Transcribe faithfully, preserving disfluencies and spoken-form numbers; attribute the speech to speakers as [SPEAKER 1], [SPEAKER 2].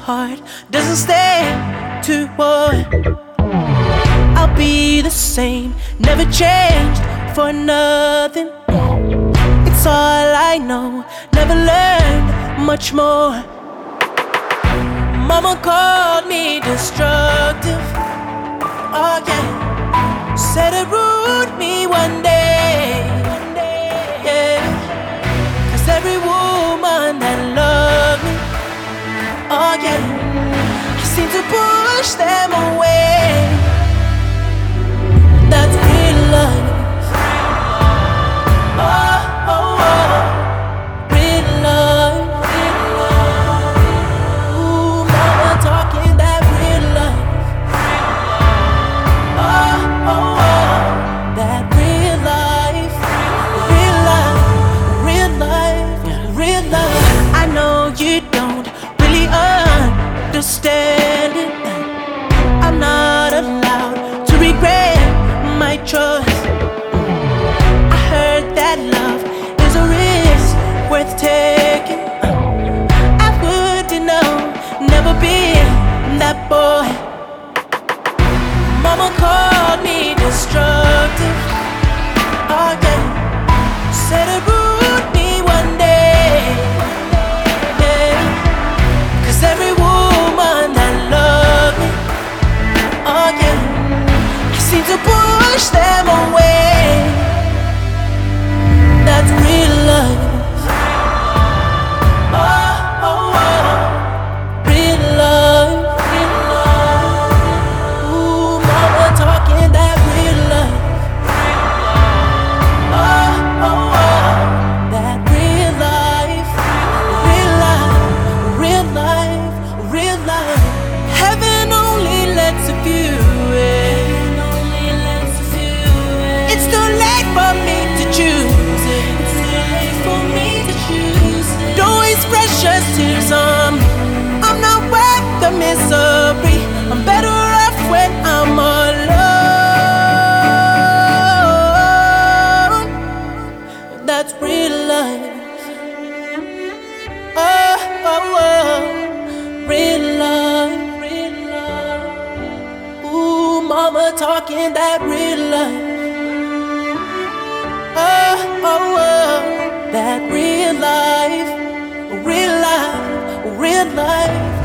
[SPEAKER 1] heart doesn't stay to war, I'll be the same, never changed for nothing. It's all I know, never learned much more. Mama called me destructive, oh yeah. Said it ruined me one day, yeah. Cause every woman that loved me, oh yeah, I seem to push them away. That's real love. Oh, oh, oh. Real love, real love. Ooh, mama talking that real love. Oh, oh, oh. That real life, real life, real life, real life. I know you don't really understand it. I'm not allowed to regret my choice. I heard that love is a risk worth taking. I wouldn't know, never been that boy. Mama called me destructive, oh yeah. Said it ruined me one day, yeah. Cause every woman that loved me, oh yeah, I seem to push them away. That's real love. Oh, oh, oh. Real love, real love. Ooh, mama talking that real love. Oh, oh, oh. That real life, real life, real life, real life. Heaven only lets a few in. It's too late for me to choose it. It's too late for me to choose it. Don't waste precious tears on me. I'm not worth the misery. I'm better off when I'm alone. That's real life. Oh, oh, oh. Real life, real life. Ooh, mama talking that real life. Oh, oh, oh. That real life, real life, real life.